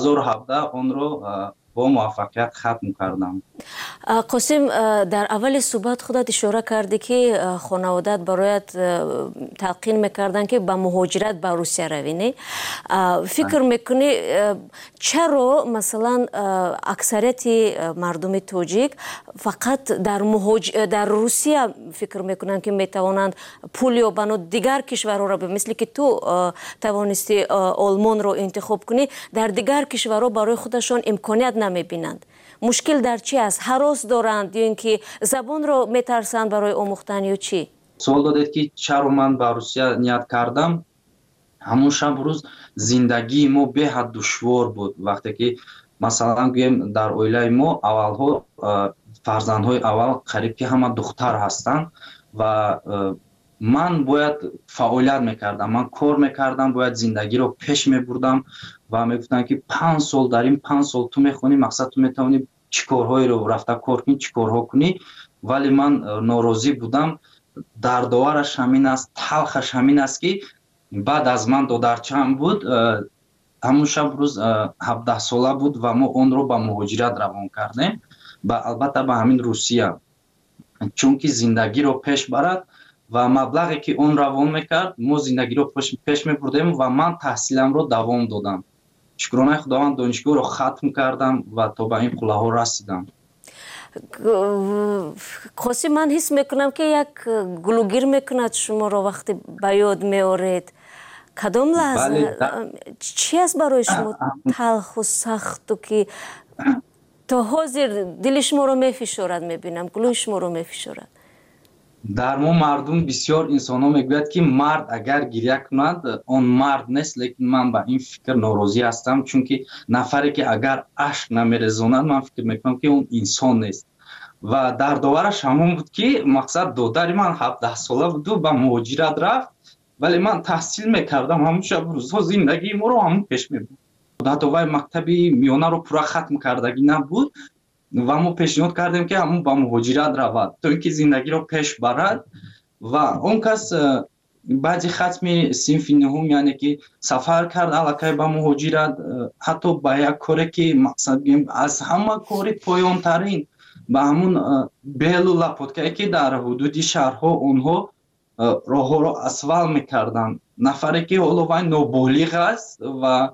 2017 онро با موفقیت ختم کردم. قاسم در اول صحبت خودت اشاره کردی که خانوادت برایت تلقین میکردن که با مهاجرت به روسیه روی نه؟ فکر میکنی چرا مثلا اکثریت مردم تاجیک فقط در روسیه فکر میکنن که میتوانند پول یابند و دیگر کشورها را مثل که تو توانستی آلمان رو انتخاب کنی در دیگر کشورها برای خودشان امکانیت نمیبینند؟ مشکل در چی است؟ هراس دارند یا اینکه زبان رو میترسند برای آموختن یا چی؟ سوال دادید که چرا من به روسیه نیت کردم. همون شب روز زندگی ما به حد دشوار بود. وقتی که مثلا گویم در اویله ما اولها فرزندهای اول قریب که همه دختر هستند و من باید فعالیت میکردم، من کار میکردم، باید زندگی رو پیش میبردم و میگفتن که 5 سال داریم، 5 سال تو میخونی، مقصد تو میتونی چی کارهایی رو رفته کار کنی، چی کارها کنی. ولی من ناراضی بودم. دردآورش همین است، تلخش همین است که بعد از من دودرچم بود، همون شب روز 17 ساله بود و ما اون رو به مهاجرت روان کردیم و البته به همین روسیه، چون که زندگی رو پیش برد و مبلغی که اون روان میکرد ما زندگی رو پیش میبردیم و من تحصیلم رو دوام دادم. شکرانه خداوند دانشگاه رو ختم کردم و تا به این قله ها رسیدم. قاسم من حس میکنم که یک گلوگیر میکند شما رو وقتی به یاد میارید. کدام لحظه چی است برای شما تلخ و سخت و که تا حاضر دل شما رو میفشارد؟ میبینم گلوی شما رو میفشارد. در ما مردم بسیار انسان ها میگوید که مرد اگر گریه کند آن مرد نیست، لیکن من با این فکر ناراضی هستم، چون که نفری که اگر اشک نمیریزاند من فکر میکنم که اون انسان نیست. و در داورش همون بود که مقصد دادر من 17 ساله بود و به مهاجرت رفت، ولی من تحصیل میکردم، همون شب روزها زندگی ما رو همون پیش میبود. دادوای مکتبی میانه رو پورا ختم کردگی نبود و ما پیشنهاد کردیم که همون با مهاجرت رود تا اینکه زندگی رو پیش برد. و اون کس بعضی ختم صنف نهم یعنی که سفر کرد علاقه با مهاجرت، حتی با یک کاری که مقصد بگیم از همه کاری پایان ترین با همون بیل و لپوتکایی که در حدود شهرها اونها راه ها رو اسفل میکردن، نفری که حالا وای نابالغ است و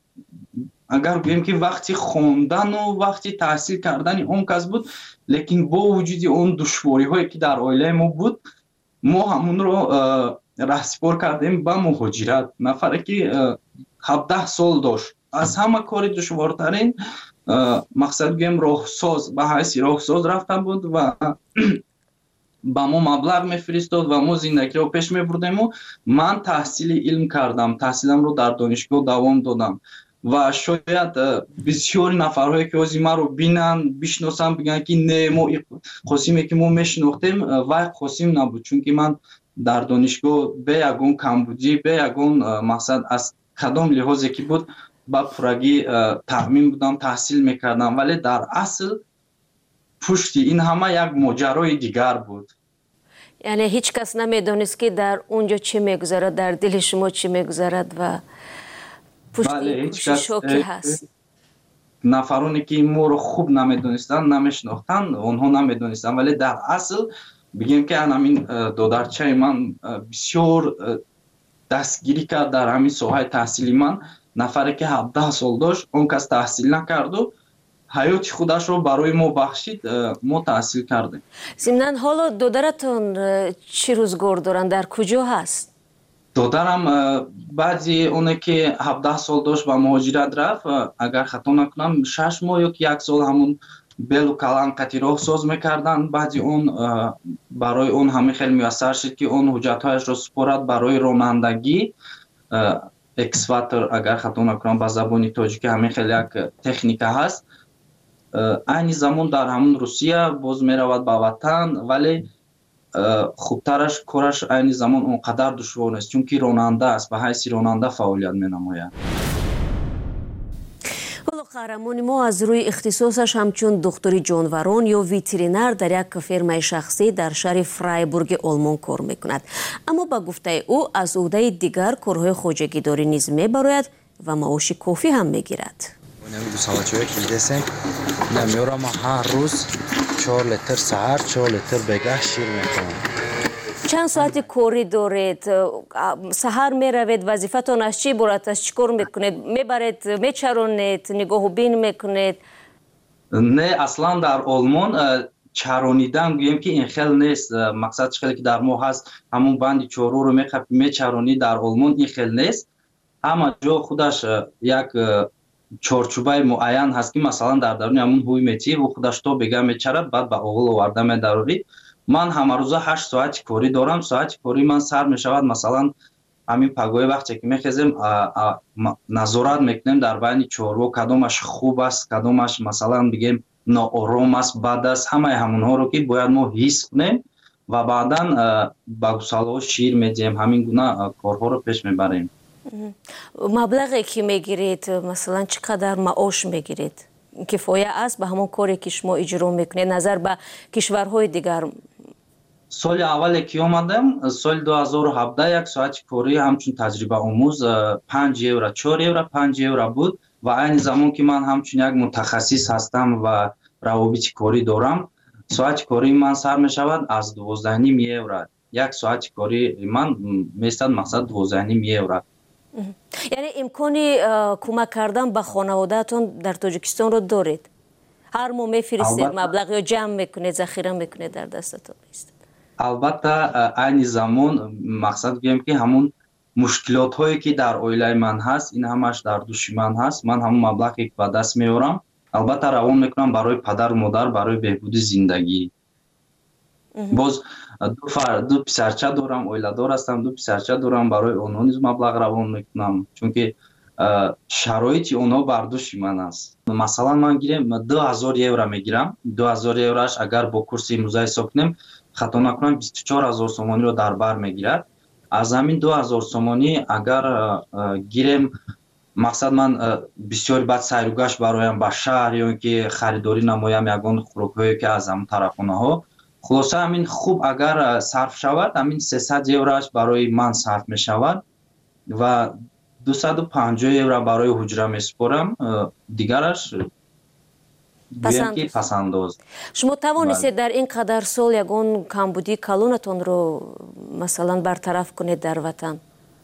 اگر بگیم که وقتی خوندن و وقتی تحصیل کردن اون کس بود، لیکن با وجود اون دشواری هایی که در عائله ما بود ما همون رو رهسپار کردیم به مهاجرت. نفری که 17 سال داشت، از همه کاری دشوارترین مقصد بگیم راهساز به حیث راهساز رفتن بود و با ما مبلغ میفرستاد و ما زندگی رو پیش میبردیم. و من تحصیل علم کردم، تحصیلم رو در دانشگاه دوام دادم و شاید بسیار نفرهایی که از ما رو بینن بشناسن بگن که نه ما قاسمی که ما میشناختیم و قاسم نبود، چون که من در دانشگاه به یگون کمبودی به یگون مقصد از کدام لحاظی که بود با پورگی تامین بودم، تحصیل میکردم، ولی در اصل پشت این همه یک ماجرای دیگر بود. یعنی هیچ کس نمیدونست که در اونجا چی میگذرد، در دل شما چی میگذرد و پشت این کوشش که هست. نفرانی که ما رو خوب نمیدونستن نمیشناختن اونها نمیدونستن، ولی در اصل بگیم که همین دادرچه من بسیار دستگیری کرد در همین ساحه تحصیلی. من نفری که 17 سال داشت اون کس تحصیل نکرد و حیات خودش رو برای ما بخشید، ما تحصیل کردیم. ضمناً حالا دادرتون چی روزگار دارن، در کجا هست؟ دادرم بعضی اونه که 17 سال داشت با مهاجرت رفت، اگر خطا نکنم 6 ماه یا 1 سال همون بیل و کلانقتی راه ساز میکردن. بعضی اون برای اون همه خیلی میسر شد که اون حجتهایش رو سپرد برای رانندگی اکسواتر، اگر خطا نکنم با زبانی تاجیکی همه خیلی یک تکنیکه هست. این زمان در همون روسیه باز میرود به وطن، ولی خوبترش کارش این زمان اونقدر دشوار نیست چون که راننده است، به حیث راننده فعالیت می-نماید. قهرمان ما از روی اختصاصش همچون دکتری جانوران یا ویترینر در یک فرمای شخصی در شهر فرایبورگ آلمان کار میکند، اما با گفته او از عهده دیگر کارهای خواجگیداری نیز میبراید و معاش کافی هم میگیرد. نمی گوسالچوی که دیدیم نمیارم هر روز 4 لیتر سحر 4 لیتر بگاه شیر میکنم. چند ساعتی کوری دارید؟ سحر میروید وظیفتون از چی برات است؟ چیکار میکنید؟ میبرید میچرونید نگاه و بین میکنید؟ نه اصلا در آلمان چرانیدن گویم که این خیلی نیست. مقصد خیلی که در ما هست همون بند چارو رو میچرونی. در آلمان این خیلی نیست. همه جا خودش یک چارچوبه معین هست که مثلا در درون همون هوی میتی و خودش تو بگه میچرد بعد به اول آورده میداری. من همه روزه 8 ساعت کاری دارم. ساعت کاری من سر میشود مثلا همین پگوی وقتی که میخیزیم نظارت میکنیم در بین چارو کدامش خوب است کدامش مثلا بگیم ناآرام است بد است. همه همونها رو که باید ما حس کنیم و بعدا به گوساله شیر میدیم. همین گونه کارها رو پیش میبریم. مبلغی که میگیرید مثلا چقدر معاش میگیرید؟ کفایه است به همون کاری که شما اجرا میکنید نظر به کشورهای دیگر؟ سال اولی که آمدم سال 2017 یک ساعت کاری همچون تجربه آموز 5 یورو 4 یورو 5 یورو بود و این زمان که من همچون یک متخصص هستم و روابط کاری دارم ساعت کاری من سر می شود از 12.5 یورو. یک ساعت کاری من میستد مقصد 12.5 یورو. یعنی امکانی کمک کردن به خانواده‌تون در تاجیکستان رو دارید؟ هر ماه میفرستید مبلغ یا جمع میکنید ذخیره میکنید در دستتون است؟ البته این زمان مقصد بگم که همون مشکلات هایی که در اویله من هست این همش در دوش من هست. من همون مبلغی که به دست میارم البته روان میکنم برای پدر و مادر برای بهبود زندگی. باز دو پسرچه دارم اویله دار هستم 2 پسرچه دارم برای اونها نیز مبلغ روان میکنم چون که شرایط اونها بر دوش من است. مثلا من گیرم 2000 یورو میگیرم. 2000 یوروش اگر با کورس امروزه حساب کنیم خطا نکنم 24000 سومانی رو در بر میگیرد. از همین 2000 سومانی اگر گیریم مقصد من بسیار بعد سیر و گشت برایم به شهر یا اینکه خریداری نمایم یگان خوراک‌هایی که از همون طرفانه ها خلاصه همین خوب اگر صرف شود همین 300 یوروش برای من صرف می شود و 250 یورو برای حجره می سپارم دیگرش پسنداز. شما توانستید در این قدر سال یگان کمبودی کلونتون رو مثلا برطرف کنید در وطن؟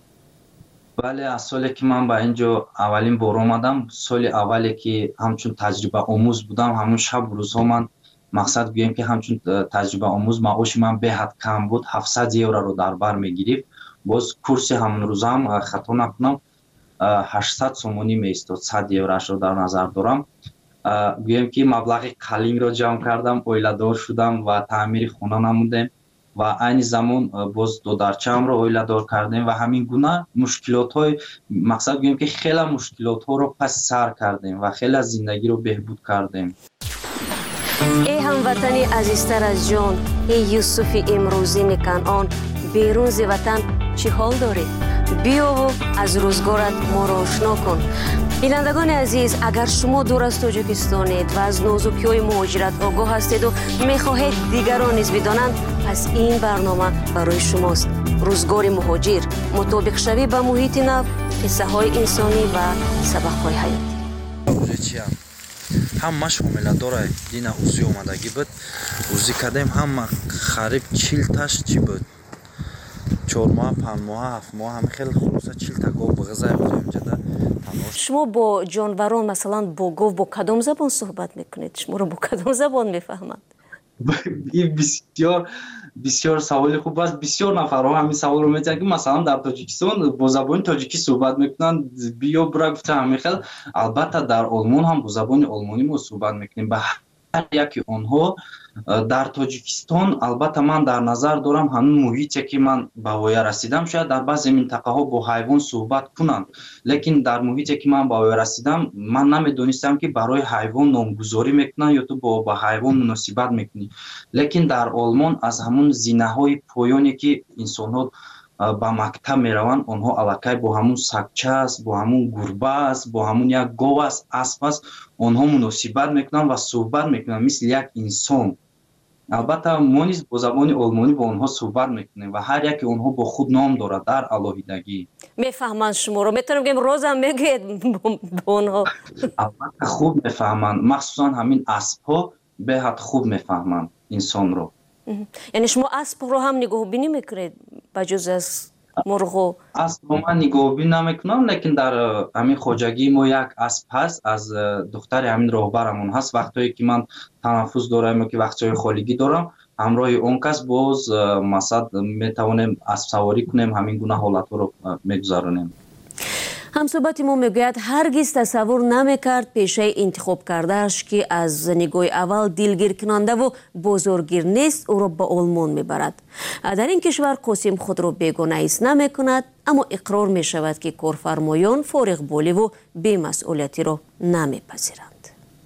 بله از سالی که من به اینجا اولین بار آمدم سال اولی که همچون تجربه آموز بودم همون شب روزها من مقصد گویم که همچون تجربه آموز معاش من به حد کم بود 700 یورو رو در بر میگیرید. باز کورس همون روز هم خطا نکنم 800 سومانی میستاد 100 یوروش رو در نظر دارم. گویم که مبلغ قلین رو جمع کردم اویله دار شدم و تعمیر خانه نمودیم و این زمان باز 2 درچم رو اویله دار کردیم و همین گونه مشکلات های مقصد گویم که خیلی مشکلات ها رو پس سر کردیم و خیلی از زندگی رو بهبود کردیم. ای هموطنی عزیزتر از جان ای یوسف امروزین کنعان بیرون ز وطن چی حال داری؟ بیا و از روزگارت ما را آشنا کن. بینندگان عزیز اگر شما دور از تاجیکستانید و از نازکی‌های مهاجرت آگاه هستید و میخواهید دیگران نیز بدانند پس این برنامه برای شماست. روزگار مهاجر مطابق شوی به محیط نو قصه های انسانی و سبق های حیاتی. همه شامل داره دین اوزی اومدگی بود اوزی کردیم همه خریب 40 تاش چی بود 4 ماه 5 ماه 7 ماه همه خیلی خلاصه 40 تا گاو به غذای بودیم جدا. شما با جانوران مثلا با گاو با کدام زبان صحبت میکنید؟ شما رو با کدام زبان میفهمند؟ این بسیار سوال خوب است. بسیار نفرها همین سوال رو می‌پرسند که مثلا در تاجیکستان با زبان تاجیکی صحبت میکنن بیا برا گفتم میخل. البته در آلمان هم با زبان آلمانی ما صحبت میکنیم. به هر یکی آنها در تاجیکستان البته من در نظر دارم همون محیطی که من به وای رسیدم شاید در بعضی منطقه ها با حیوان صحبت کنند لیکن در محیطی که من به وای رسیدم من نمیدونستم که برای حیوان نامگذاری میکنن یا تو با حیوان مناسبت میکنی. لیکن در آلمان از همون زینه های پایانی که انسان ها با مکتب میروند آنها الکی با همون سگچه است با همون گربه است با همون یک گاو است اسب است آنها مناسبت میکنن و صحبت میکنن مثل یک انسان البته ما نیز با زبان آلمانی با آنها صحبت میکنیم و هر یک آنها با خود نام دارد در الهیدگی. میفهمند شما رو؟ میتونم بگم روزم میگید با آنها؟ البته خوب میفهمند، مخصوصا همین اسب‌ها بهت خوب میفهمند انسان رو. یعنی شما اسب رو هم نگاه بینی میکنید بجز از مرغ؟ اسب رو من نگاه بینی نمیکنم، لیکن در همین خواجگی ما یک اسب هست از دختر همین راهبرمون هست. وقتی که من تنفس دارم که وقتای خالیگی دارم همراه اون کس باز مثلا میتوانیم اسب سواری کنیم، همین گونه حالت رو میگذرونیم. همصحبت ما میگوید هرگز تصور نمیکرد پیشه انتخاب کردهش که از نگاه اول دلگیر کننده و بزرگگیر نیست او را به آلمان میبرد. در این کشور قاسم خود را بیگانه ایست نمیکند، اما اقرار میشود که کارفرمایان فارغ بالی و بی‌مسئولیتی را نمیپذیرند.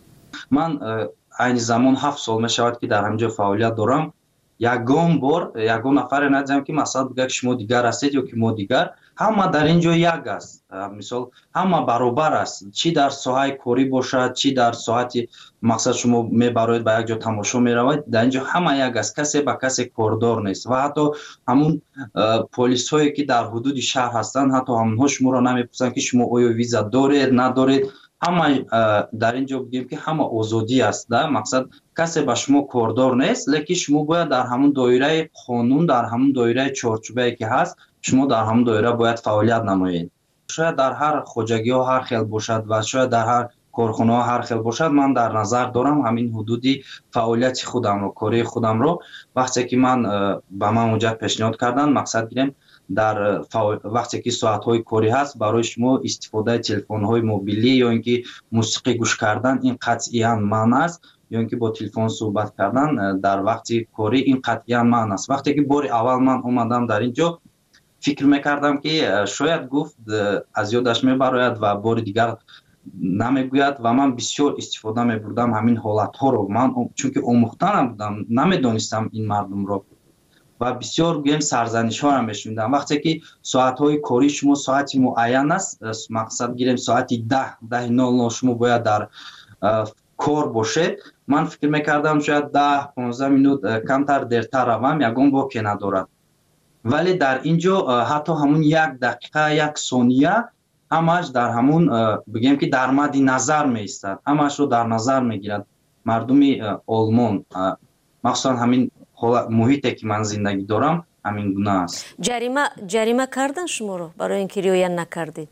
من این زمان 7 سال میشود که در همینجا فعالیت دارم. یگان نفر ندیدم که مثلا بگه شما دیگر هستید یا که ما دیگر. همه در اینجا یک است. مثال همه برابر است، چی در ساحه کاری باشد چی در ساعت مقصد شما میبرید به یک جا تماشا میروید، در اینجا همه یک است، کسی به کسی کاردار نیست. و حتی همون پلیس هایی که در حدود شهر هستند حتی همونها شما را نمیپرسند که شما آیا ویزا دارید ندارید. همه در اینجا بگیم که همه آزادی است، مقصد کسی به شما کاردار نیست، لیکن شما باید در همون دایره قانون، در همون دایره چارچوبی که هست شما در همون دایره باید فعالیت نمایید. شاید در هر خواجگی ها هر خیل باشد و شاید در هر کارخانه ها هر خیل باشد. من در نظر دارم همین حدودی فعالیت خودم رو، کاری خودم رو وقتی که من به من اونجا پیشنهاد کردن مقصد گیریم در وقتی که ساعت های کاری هست برای شما استفاده تلفن های موبیلی یا اینکه موسیقی گوش کردن این قطعا منع است، یا اینکه با تلفن صحبت کردن در وقت کاری این قطعا منع است. وقتی که بار اول من اومدم در اینجا فکر میکردم که شاید گفت از یادش میبراید و بار دیگر نمیگوید و من بسیار استفاده میبردم همین حالت ها رو. من چون که آموخته نبودم نمیدانستم این مردم رو و بسیار گیم سرزنش ها را میشوندم. وقتی که ساعت های کاری شما ساعت معین است، مقصد گیریم ساعت 10:00 شما باید در کار باشید، من فکر میکردم شاید 10-15 منوت کمتر دیرتر روم یگان باکی ندارد. ولی در اینجا حتی همون 1 دقیقه 1 ثانیه همش در همون بگیم که در مد نظر می ایستد، همش رو در نظر میگیرد مردم آلمان. مخصوصا همین محیطی که من زندگی دارم همین گونه است. جریمه کردن شما رو برای اینکه رعایت نکردید؟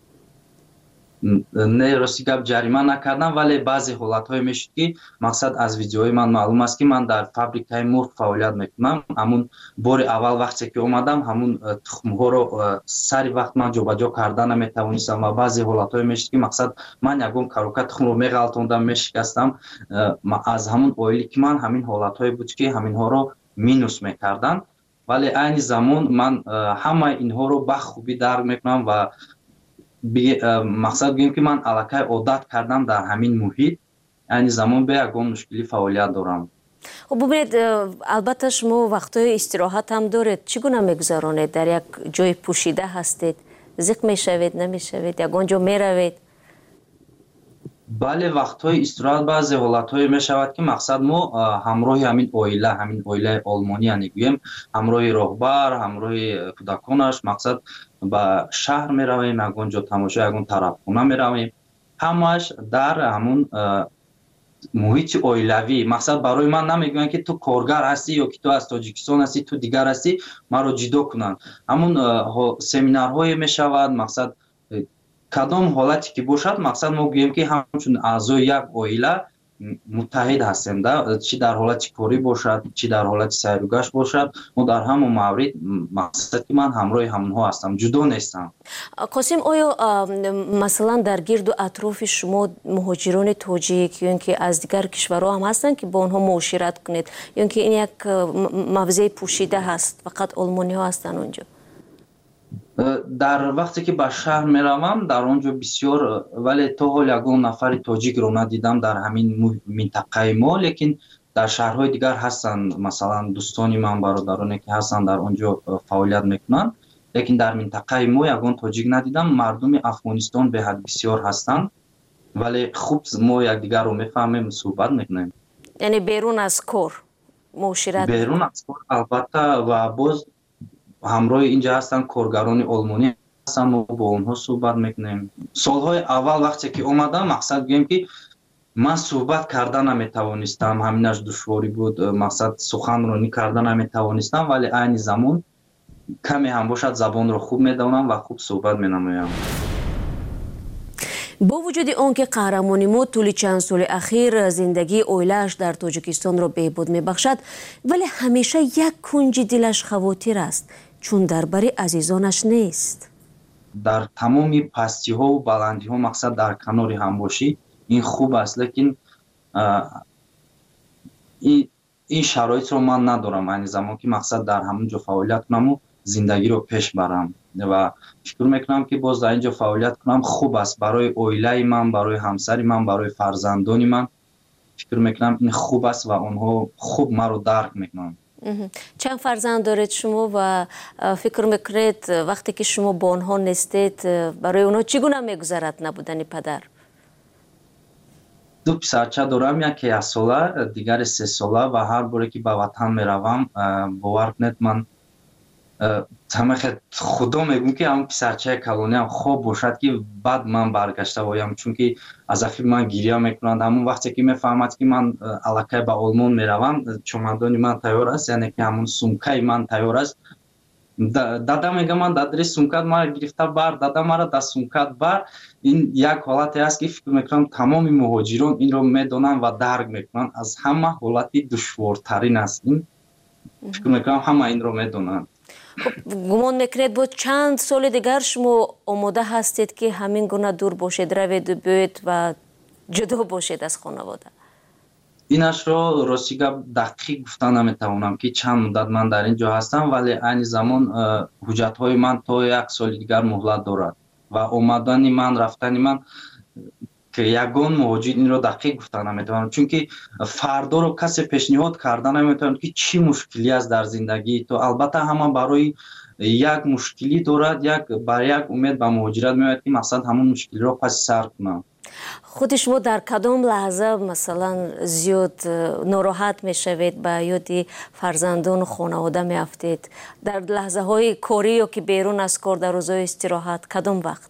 نه راستی گپ جریمه نکردم، ولی بعضی حالت های میشد که مقصد از ویدیوهای من معلوم است که من در فابریکای مرغ فعالیت میکنم. همون بار اول وقتی که اومدم همون تخم ها رو سری وقت من جابجا کردن نمیتوانستم و بعضی حالت های میشد که مقصد من یگان کاروکه تخم رو میغلطوندم میشکستم. از همون اویلی که من همین حالت های بود که همین ها رو مینوس میکردن، ولی این زمان من همه اینها رو به خوبی درک میکنم و مقصد بگیم که من علاقه عادت کردم در همین محیط. این زمان به یگان مشکلی فعالیت دارم. خب ببینید البته شما وقتای استراحت هم دارید، چگونه میگذرانید؟ در یک جای پوشیده هستید؟ زیق میشوید نمیشوید؟ یگان جا میروید؟ بله وقتهای استراحت بعضی حالتهای میشود که مقصد ما همراه همین اویله آلمانی نگویم، همراه راهبر، همراه کودکانش مقصد به شهر میرویم، یگان جا تماشا یگان طرفخانه میرویم، همش در همون محیط اویلوی. مقصد برای من نمیگوین که تو کارگر هستی یا که تو از تاجیکستان هستی تو دیگر هستی ما رو جدا کنن. همون سمینارهای میشود مقصد کدام حالتی که باشد مقصد ما گوییم که همچون اعضای یک عائله متحد هستیم، چی در حالت کاری باشد چی در حالت سیر و گشت باشد ما در همون مورد مقصد که من همراه همونها هستم، جدا نیستم. قاسم آیا مثلا در گرد و اطراف شما مهاجران تاجیک یا اینکه از دیگر کشورها هم هستن که با آنها معاشرت کنید یا اینکه این یک موضع پوشیده هست فقط آلمانی ها هستن اونجا؟ در وقتی که به شهر میروم در اونجا بسیار، ولی تا حال یگان نفر تاجیک رو ندیدم در همین منطقه ما، لیکن در شهرهای دیگر هستن، مثلا دوستانی من برادرانی که هستن در اونجا فعالیت میکنن، لیکن در منطقه ما یگان تاجیک ندیدم. مردم افغانستان به حد بسیار هستن ولی خوب ما یکدیگر رو میفهمیم صحبت میکنیم. یعنی بیرون از کار معاشرت بیرون از کار البته و باز همراه اینجا هستن کارگران آلمانی هستن ما با اونها صحبت میکنیم. سالهای اول وقتی که اومدم مقصد گیم که من صحبت کردن نمیتوانستم، همینش دشواری بود، مقصد سخنرانی کردن نمیتوانستم، ولی عین زمان کمی هم باشد زبان رو خوب میدونم و خوب صحبت مینمایم. با وجود آنکه قهرمانی ما طول چند سال اخیر زندگی اویلش در تاجیکستان را بهبود میبخشد، ولی همیشه یک کنج دلش خواطر است، چون درباره عزیزانش نیست. در تمام پستی ها و بلندی ها مقصد در کناری هم باشی این خوب است، لیکن این شرایط رو من ندارم. این زمان که مقصد در همونجا فعالیت کنم و زندگی رو پیش برم و فکر میکنم که باز در اینجا فعالیت کنم خوب است برای اویله من، برای همسری من، برای فرزندانی من. فکر میکنم این خوب است و اونها خوب ما رو درک میکنن. چند فرزند دارید شما و فکر میکنید وقتی که شما با آنها نیستید برای اونها چگونه میگذرد نبودن پدر؟ 2 پسرچه دارم، یکی 1 ساله دیگر 3 ساله و هر باره که به وطن میروم باور کنید من خدا میگم که همون پسرچه کلونی هم خوب باشد که بعد من برگشته بایم، چون که از اخیر من گریه میکنند. همون وقتی که میفهمد که من الکی به آلمان میروم چمدانی من تیار است، یعنی که همون سومکای من تیار است، دادا میگه من دادری سومکات ما گرفته بر، دادا مرا در سومکات بر. این یک حالتی است که فکر میکنم تمام مهاجران این رو میدونن و درک میکنن. از همه حالتی دشوارترین است این، فکر میکنم همه این رو میدونن. گمان میکنید بود چند سال دیگر شما آماده هستید که همین گونه دور باشید، روید و بیایید و جدا باشید از خانواده؟ اینش رو راستی دقیق گفتن نمیتوانم که چند مدت من در اینجا هستم، ولی این زمان حجت های من تا 1 سال دیگر مهلت دارد و آمدن من رفتن من که یگان مهاجر این رو دقیق گفتن نمیتوانم، چون که فردا رو کسی پیشنهاد کردن نمیتوانم که چی مشکلی است در زندگی تو. البته همه برای یک مشکلی دارد، برای یک امید به مهاجرت میاد که مقصد همون مشکلی رو پس سر کنم. خود شما در کدام لحظه مثلا زیاد ناراحت میشوید، به یاد فرزندان و خانواده میافتید؟ در لحظه های کاری یا که بیرون از کار، در روزهای استراحت، کدام وقت؟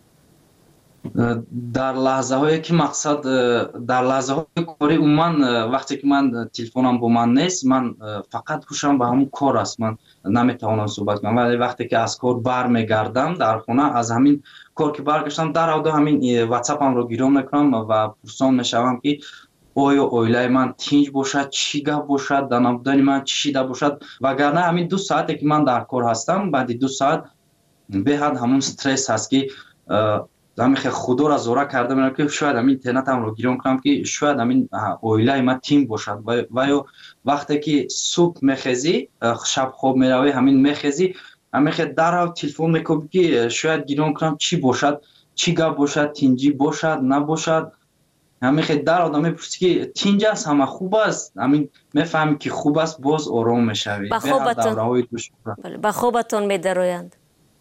در لحظه هایی که مقصد در لحظه های کاری عموما وقتی که من تلفنم با من نیست، من فقط هوشم به همون کار است، من نمیتوانم صحبت کنم. ولی وقتی که از کار برمیگردم در خانه، از همین کار که برگشتم در اود همین واتساپم رو گیرم میکنم و پرسان میشوم که آیا اویله من تینج باشد، چی گپ باشد، در نبودن من چی شده باشد. وگرنه همین 2 ساعتی که من در کار هستم، بعد 2 ساعت به حد همون استرس هست که خیلی خدا را زوره کرده میرم که شاید همین اینترنتم رو گیرم کنم که شاید همین اویله ما تیم باشد. و یا وقتی که صبح میخیزی، شب خواب میروی، همین میخیزی همین خیلی در تلفن میکنم که شاید گیرم کنم چی باشد، چی گپ باشد، تینجی باشد نباشد. همین خیلی در آدم میپرسی که تینج است همه خوب است، همین میفهمی که خوب است، باز آرام میشوی. به خوابتون میدرویند؟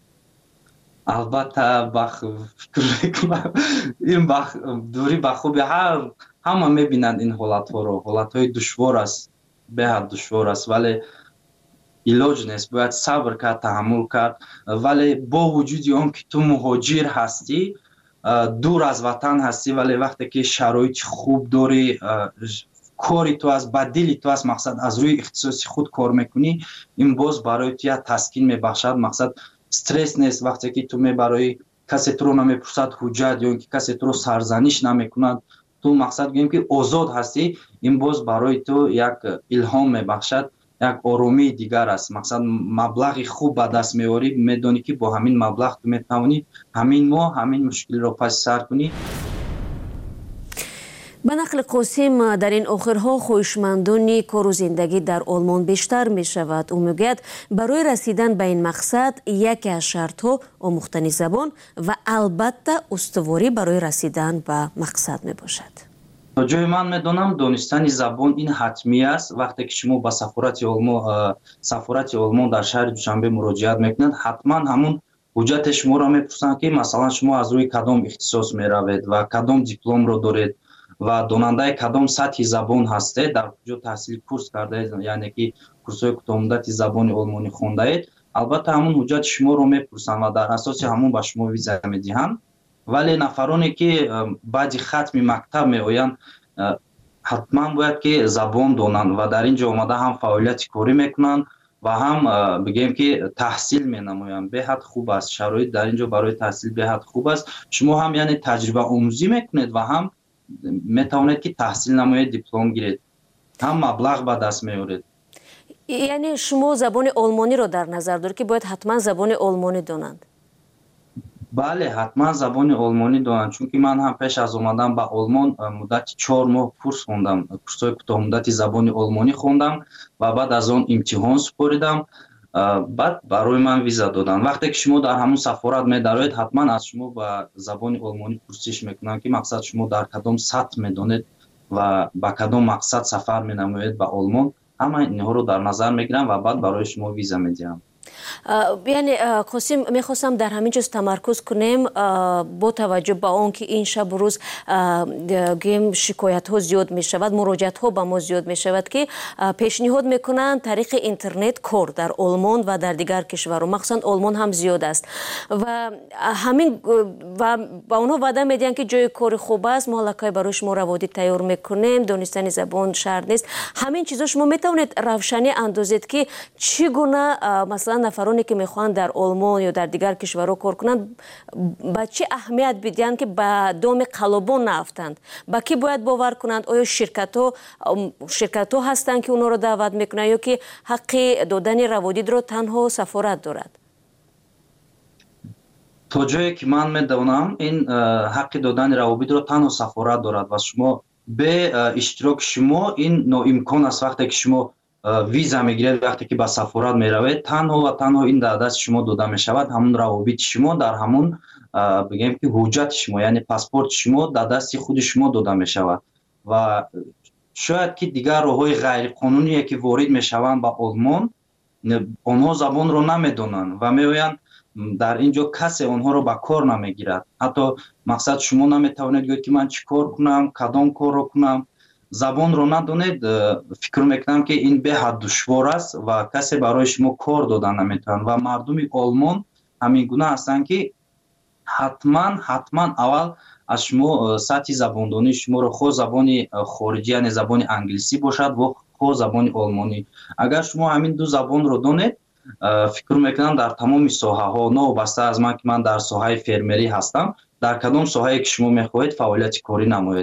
البته فکر میکنم این دوری به خوبی همه میبینند این حالت ها رو. حالت های دشوار است، به حد دشوار است، ولی علاج نیست، باید صبر کرد، تحمل کرد. ولی با وجود اون که تو مهاجر هستی، دور از وطن هستی، ولی وقتی که شرایط خوب داری، کاری تو از بدیلی تو از مقصد از روی اختصاصی خود کار میکنی، این باز برای تو تسکین میبخشد. مقصد استرس نیست. وقتی که تو برای کسی تو رو نمیپرسد حجت یا اینکه کسی تو رو سرزنش نمیکند، تو مقصد گویم که آزاد هستی، این باز برای تو یک الهام میبخشد، یک آرامی دیگر است. مقصد مبلغ خوب به دست میاری، میدونی که با همین مبلغ تو میتوانی همین ماه همین مشکل رو پس سر کنی. به نقل قاسم در این آخرها خویشمندانی کار و زندگی در آلمان بیشتر می شود. او میگوید برای رسیدن به این مقصد یکی از شرطها آموختن زبان و البته استواری برای رسیدن به مقصد می باشد. تا جای من میدونم دانستن زبان این حتمی است. وقتی که شما به سفارت آلمان در شهر دوشنبه مراجعت میکنید، حتما همون حجت شما را میپرسند که مثلا شما از روی کدام اختصاص میروید و کدام دیپلم رو دارید ва донандаи кадом сатҳи забон ҳастед, дар куҷо таҳсили курс кардаед, яъне ки курсҳои кӯтоҳмуддати забони олмонӣ хондаед, албатта ҳамун ҳуҷҷати шуморо мепурсанд ва дар асоси ҳамун ба шумо виза медиҳанд. вале нафароне ки баъди хатми мактаб меоянд, ҳатман бояд ки забон донанд ва дар ин ҷо омада ҳам фаъолияти корӣ мекунанд ва ҳам бигем ки таҳсил менамоянд. беҳад хуб аст, шароит дар ин ҷо барои таҳсил беҳад хуб аст. шумо ҳам яъне таҷрибаомӯзӣ мекунед ва ҳам метавонед ки таҳсил намоед, диплом гиред, ҳам маблағ ба даст меоред. яъне шумо забони олмониро дар назар доред ки бояд ҳатман забони олмонӣ донанд? бале, ҳатман забони олмонӣ донанд, чунки ман ҳам пеш аз омадан ба олмон муддати 4 моҳ курс хондам, курсҳои кӯтоҳмуддати забони олмонӣ хондам ва баъд аз он имтиҳон супоридам, баъд барои ман виза доданд. вақте ки шумо дар ҳамун сафорат медароед, ҳатман аз шумо ба забони олмонӣ пурсиш мекунанд ки мақсад шумо дар кадом сатҳ медонед ва ба кадом мақсад сафар менамоед ба олмон. ҳама инҳоро дар назар мегирам ва баъд барои шумо виза медиҳам. яъне қосим, мехостам дар ҳамин ҷоз тамаркуз кунем бо таваҷҷӯҳ ба он ки ин шабу рӯз гӯем шикоятҳо зиёд мешавад, муроҷиатҳо ба мо зиёд мешавад ки пешниҳод мекунанд тариқи интернет кор дар олмон ва дар дигар кишварҳо, махсусан олмон ҳам зиёд аст ва ҳамин ва ба онҳо ваъда медиҳанд ки ҷои кори хуб аст, мо аллакай барои шумо раводӣ тайёр мекунем, донистани забон шарт нест. ҳамин чизҳо шумо метавонед равшанӣ андозед ки чӣ гуна масалан нафароне ки мехоҳанд дар олмон ё дар дигар кишварҳо кор кунанд ба чӣ аҳамият бидиҳанд ки ба доми қалобон наафтанд? ба кӣ бояд бовар кунанд? оё ширкатҳо ҳастанд ки онҳоро даъват мекунанд ё ки ҳаққи додани раводидро танҳо сафорат дорад? то ҷое ки ман медонам, ин ҳаққи додани раводидро танҳо сафорат дорад ва шумо бе иштироки шумо ин ноимкон аст. вақте ки шумо виза мегиред, вақте ки ба сафорат меравед, танҳо ва танҳо ин дар дасти шумо дода мешавад. ҳамун равобити шумо дар ҳамун бигем ки ҳуҷҷати шумо, яъне паспорти шумо дар дасти худи шумо дода мешавад ва шояд ки дигар роҳҳои ғайриқонуние ки ворид мешаванд ба олмон, онҳо забонро намедонанд ва меоянд дар ин ҷо касе онҳоро ба кор намегирад. ҳатто мақсад шумо наметавонед гӯед ки ман чӣ кор кунам, кадом корро кунам. забонро надонед, фикр мекунам ки ин беҳад душвор аст ва касе барои шумо кор дода наметавонад ва мардуми олмон ҳамин гуна ҳастанд ки ҳатман аввал аз шумо сатҳи забондонии шуморо хо забони хориҷӣ, яъне забони англисӣ бошад ва хо забони олмонӣ. агар шумо ҳамин ду забонро донед, фикр мекунам дар тамоми соҳаҳо, новобаста аз ман ки ман дар соҳаи фермерӣ ҳастам, дар кадом соҳае ки шумо мехоҳед фаъолияти корӣ намоед,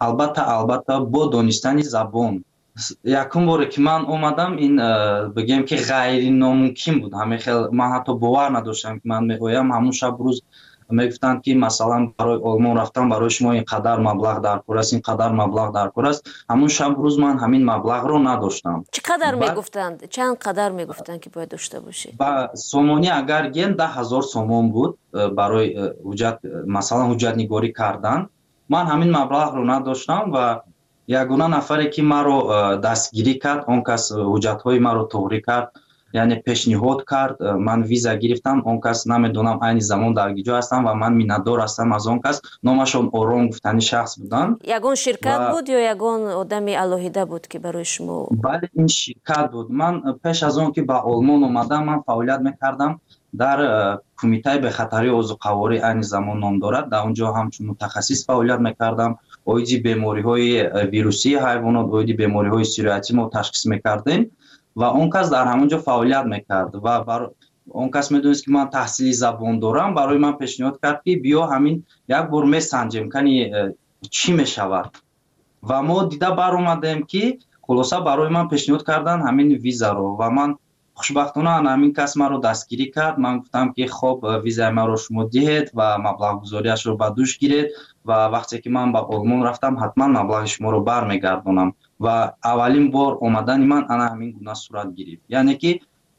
албатта бо донистани забон. якум боре ки ман омадам, ин бигем ки ғайриномумкин буд. ман ҳатто бовар надоштам ки ман меоям. ҳамун шаб рӯз мегуфтанд ки масалан барои олмон рафтан барои шумо ин қадар маблағ даркор аст, ин қадар маблағ даркор аст. ҳамун шаб рӯз ман ҳамин маблағро надоштам. чӣ қадар мегуфтанд? чанд қадар мегуфтанд ки бояд дошта бошед? ба сомонӣ агар ген 10,000 сомон буд барои ҳуҷҷат, масалан ҳуҷҷатнигорӣ кардан. ман ҳамин маблағро надоштам ва ягона нафаре ки маро дастгирӣ кард, он кас ҳуҷҷатҳои маро тоғрӣ кард, яъне пешниҳод кард, ман виза гирифтам. он кас намедонам айни замон дар гиҷо ҳастам ва ман миннатдор ҳастам аз он кас. номашон Ором гуфтани шахс буданд. ягон ширкат буд ё ягон одами алоҳида буд ки барои шумо? бале, ин ширкат буд. ман пеш аз он ки ба олмон омадам, ман фаъолият мекардам дар кумитаи бехатарии озуқаворӣ, айни замон ном дорад. дар он ҷо ҳамчун мутахассис фаъолият мекардам. оиди бемориҳои вирусии ҳайвонот, оиди бемориҳои сироятӣ мо ташхис мекардем ва он кас дар ҳамон ҷо фаъолият мекард ва он кас медонист ки ман таҳсили забон дорам. барои ман пешниҳод кард ки биё ҳамин як бор месанҷем кани чӣ мешавад ва мо дида баромадем ки хулоса барои ман пешниҳод кардан ҳамин визаро ва ман хушбахтона ҳамин кас маро дастгирӣ кард. ман гуфтам ки хоб визаи маро шумо диҳед ва маблағгузориашро ба дӯш гиред ва вақте ки ман ба олмон рафтам ҳатман маблағи шуморо бармегардонам ва аввалин бор омадани ман ана ҳамин гуна сурат гирифт. яъне ки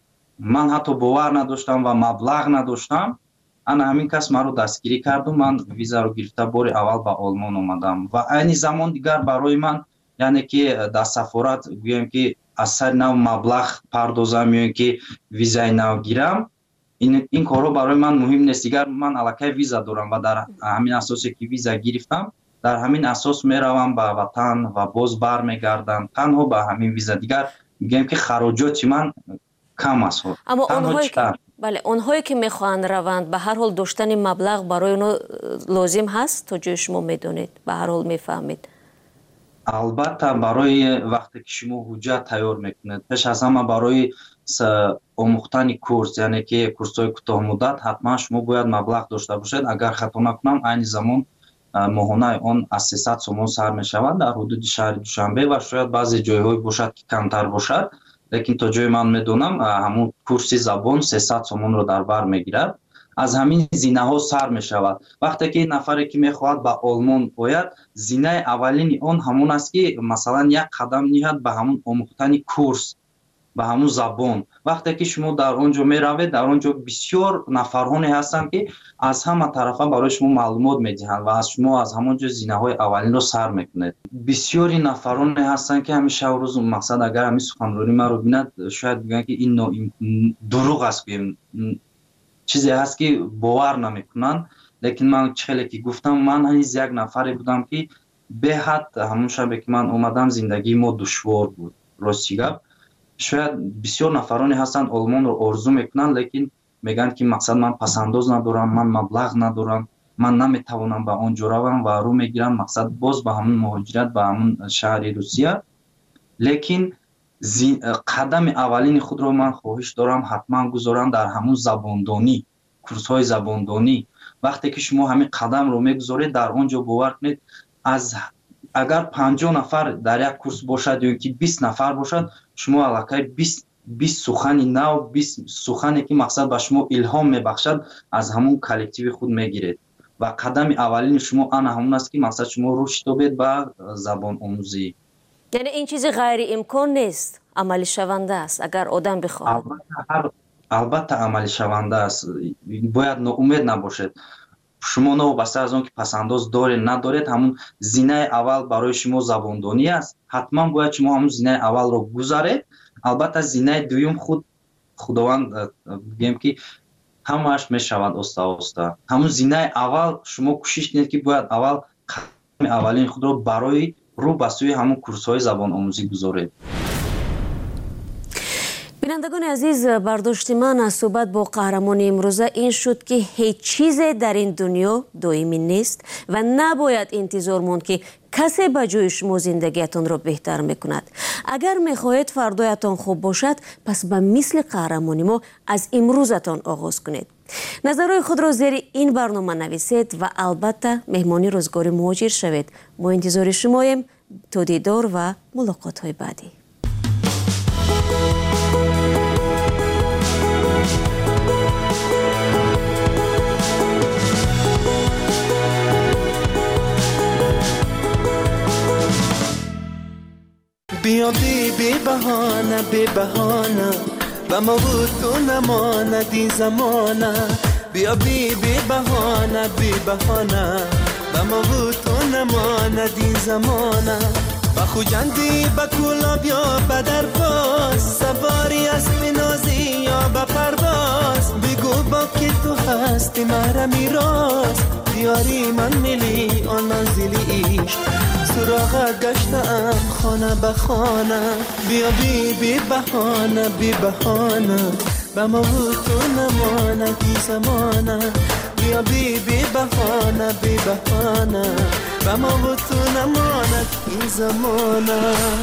ман ҳатто бовар надоштам ва маблағ надоштам. ана ҳамин кас маро дастгирӣ карду ман визаро гирифта бори аввал ба олмон омадам ва айни замон дигар барои ман, яъне ки дар сафорат гӯем ки аз сари нав маблағ пардозам ё ин ки визаи нав гирам, ин корҳо барои ман муҳим нест. дигар ман аллакай виза дорам ва дар ҳамин асосе ки виза гирифтам дар ҳамин асос мераванд ба ватан ва боз бармегарданд. танҳо ба ҳамин виза дигар мегӯям ки хароҷоти ман кам аст. аммо онҳое ки мехоҳанд раванд ба ҳар ҳол доштани маблағ барои онҳо лозим ҳаст, то ҷои шумо медонед, ба ҳар ҳол мефаҳмед? албатта барои вақте ки шумо ҳуҷҷат тайёр мекунед, пеш аз ҳама барои омӯхтани курс, яъне ки курсҳои кӯтоҳмуддат ҳатман шумо бояд маблағ дошта бошед. агар хато накунам айни замон моҳонаи он аз 300 сомон сар мешавад дар ҳудуди шаҳри Душанбе ва шояд баъзе ҷойҳое бошад ки камтар бошад, лекин то ҷои ман медонам ҳамун курси забон 300 сомонро дар бар мегирад. аз ҳамин зинаҳо сар мешавад. вақте ки нафаре ки мехоҳад ба олмон ояд, зинаи аввалини он ҳамон аст ки масалан як қадам ниҳад ба ҳамун омӯхтани курс, ба ҳамун забон. вақте ки шумо дар он ҷо меравед, дар он ҷо бисёр нафарҳоне ҳастанд ки аз ҳама тарафа барои шумо маълумот медиҳанд ва аз шумо аз ҳамон ҷо зинаҳои аввалинро сар мекунед. бисёри нафароне ҳастанд ки ҳамеша рӯз мақсад агар ҳамин суханронӣ маро бинад, шояд бигӯянд ки ин дурӯғ аст, чизе ҳаст ки бовар намекунанд. лекин ман хеле ки гуфтам, ман ҳаниз як нафаре будам ки беҳад ҳамон шабе ки ман омадам зиндагии мо душвор буд. рости гап, шояд бисёр нафароне ҳастанд олмонро орзу мекунанд, лекин мегӯянд ки мақсад ман пасандоз надорам, ман маблағ надорам, ман наметавонам ба он ҷо равам ва рӯ мегиранд мақсад боз ба ҳамун муҳоҷират ба ҳамун шаҳри Русия. лекин қадами аввалини худро ман хоҳиш дорам ҳатман гузорам дар ҳамун забондонӣ, курсҳои забондонӣ. вақте ки шумо ҳамин қадамро мегузоред, дар он ҷо бовар кунед, агар 50 нафар дар як курс бошад ё ки 20 нафар бошад, шумо аллакай 20 сухани нав, 20 сухане ки мақсад ба шумо илҳом мебахшад, аз ҳамун коллективи худ мегиред ва қадами аввалини шумо ана ҳамун аст ки мақсад шумо рушд ёбед ба забономӯзӣ. яъне ин чизи ғайриимкон нест, амалӣ шаванда аст агар одам бихоҳад. албатта амалӣ шаванда аст. бояд ноумед набошед. шумо новобаста аз он ки пасандоз доред надоред, ҳамун зинаи аввал барои шумо забондонӣ аст. ҳатман бояд шумо ҳамун зинаи аввалро гузаред. албатта зинаи дуюм худованд бигӯем ки ҳамааш мешавад оста оста. ҳамун зинаи аввал шумо кӯшиш кунед ки бояд аввал қадами аввалини худро барои рӯ ба сӯи ҳамун курсҳои забономӯзӣ гузоред. бинандагони азиз, бардошти ман аз суҳбат бо қаҳрамони имрӯза ин шуд ки ҳеҷ чизе дар ин дунё доимӣ нест ва набояд интизор монд ки касе ба ҷои шумо зиндагиятонро беҳтар мекунад. агар мехоҳед фардоятон хуб бошад, пас ба мисли қаҳрамони мо аз имрӯзатон оғоз кунед. назарҳои худро зери ин барнома нависед ва албатта меҳмони рӯзгори муҳоҷир шавед. мо интизори шумоем. то дидор ва мулоқотҳои баъдӣ. بیا بی بهانه و ما بود تو نماند این زمانه. بیا بی بهانه و ما بود تو نماند این زمانه. و خوجندی با کولا بیا بدر باز، سواری اسب نازی یا با پرواز. بگو با که تو هستی مرا میراز، بیاری من ملی آن منزلی عشق. سراغت گشتم خانه به خانه. بیا بی بهانه و ما بود تو نماند این زمانه. بیا بی بهانه و ما بود تو نماند این زمانه.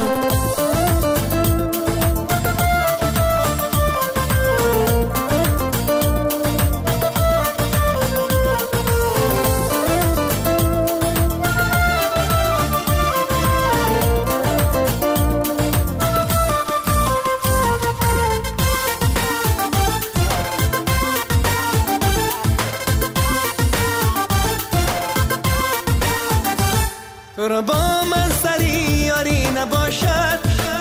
تو را با من سری یاری نباشد،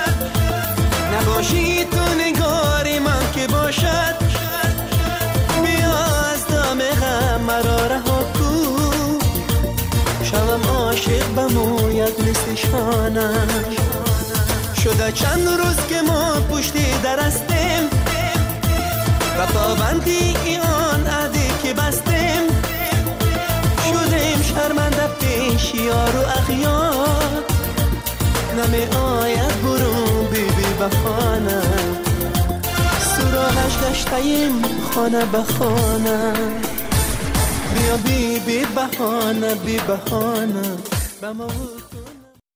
نباشی تو نگاری من که باشد. بیا از دام غم مرا رها کن، شوم عاشق بموید مثل شانه. شده چند روز که ما پشتی در هستیم و پابندی آن عهدی که بستیم. شدیم شرمنده پیش پیش یار و اغیار نمی آید برون بی بهانه سراغش گشتیم خانه به خانه بیا بی بهانه